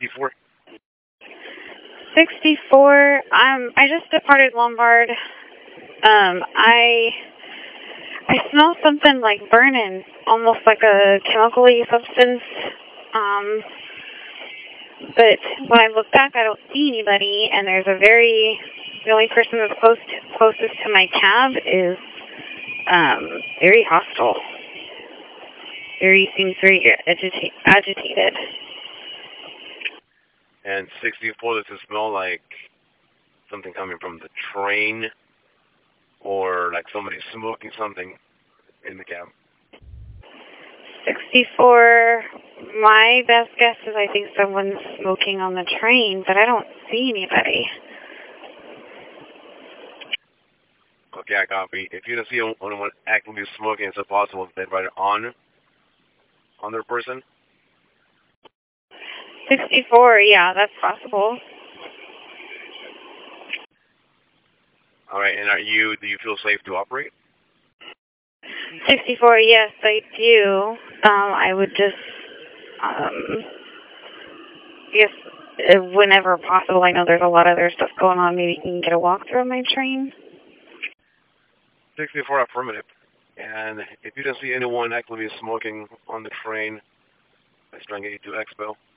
64? 64. I just departed Lombard. I smell something like burning, almost like a chemical-y substance. But when I look back, I don't see anybody, and the only person that's closest to my cab is very hostile. Seems very agitated. And 64, does it smell like something coming from the train, or like somebody smoking something in the cab? 64, my best guess is I think someone's smoking on the train, but I don't see anybody. Okay, I copy. If you don't see anyone actively smoking, it's possible they'd write it on their person. 64, yeah, that's possible. All right, and do you feel safe to operate? 64, yes, I do. I would just, guess whenever possible, I know there's a lot of other stuff going on, maybe you can get a walkthrough of my train. 64, affirmative. And if you don't see anyone actively smoking on the train, let's try and get you to Expo.